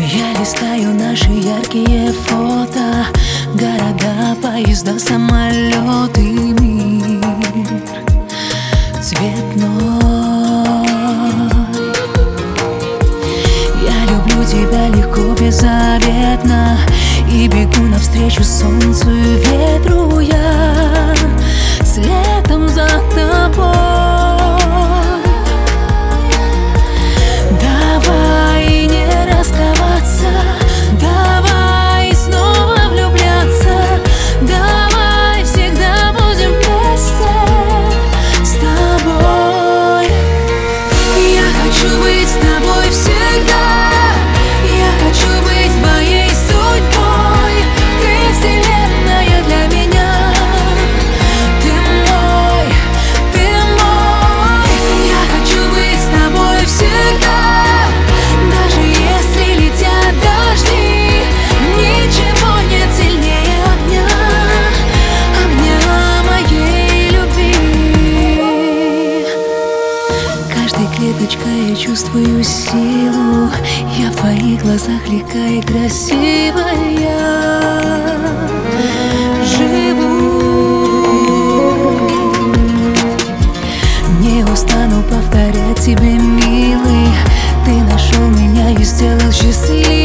Я листаю наши яркие фото, города, поезда, самолеты, мир цветной. Я люблю тебя легко, беззаветно, и бегу навстречу солнцу и ветру я следом за тобой. Давай не расставаться, давай снова влюбляться, давай всегда будем вместе с тобой. Я хочу быть с тобой всегда, я хочу быть твоей судьбой. Ты вселенная для меня, ты мой, ты мой. Я хочу быть с тобой всегда, даже если летят дожди. Ничего нет сильнее огня, огня моей любви. Каждой клеточкой я чувствую силу, я в твоих глазах легка и красивая живу. Не устану повторять тебе, милый, ты нашел меня и сделал счастливой.